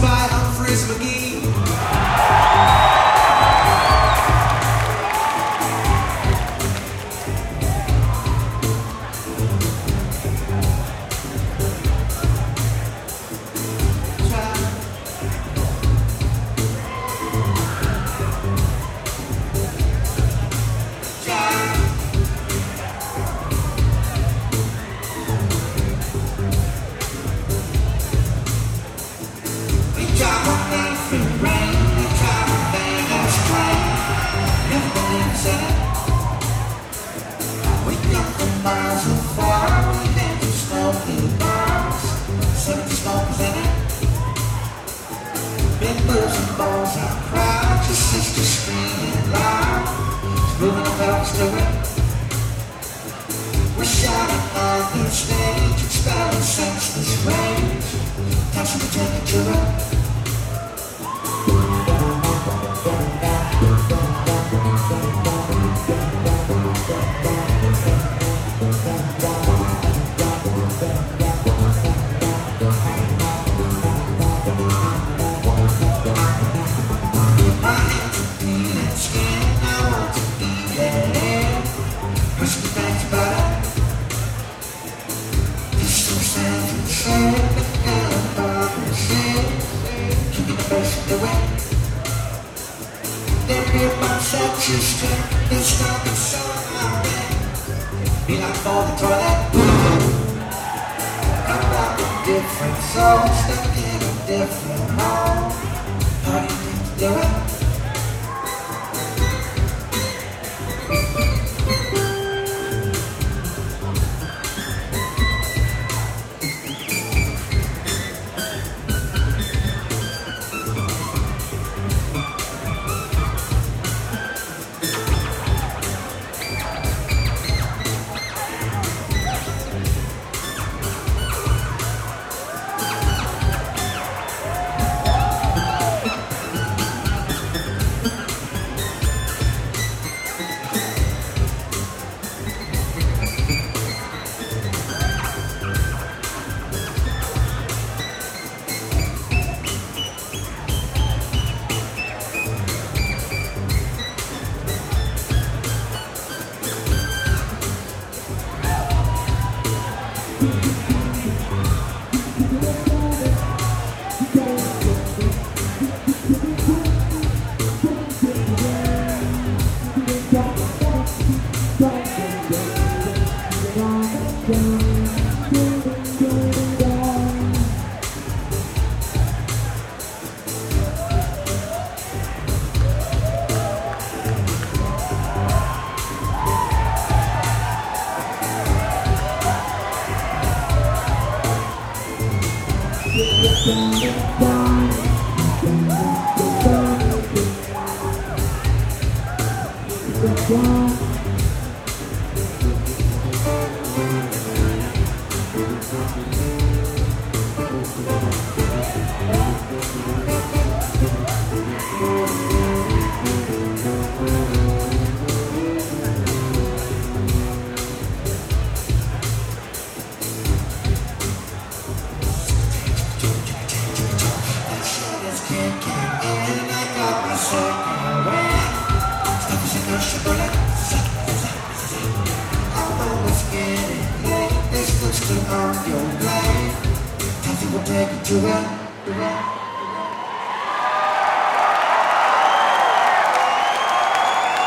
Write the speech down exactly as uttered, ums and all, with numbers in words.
by Humphreys McGee. Miles so far, we had to smoke in bars. Seventy smokers in it. Big boobs and balls out proud. Your sister screaming loud. She's moving the pelvis to it. We're shouting on the stage, expelling senseless rage. Touching the ticket to it. Set your strength, it's not the sun out there. Be like for the toilet. I'm like a different soul, stuck in a different hole. How do you think to do it? Take it to it.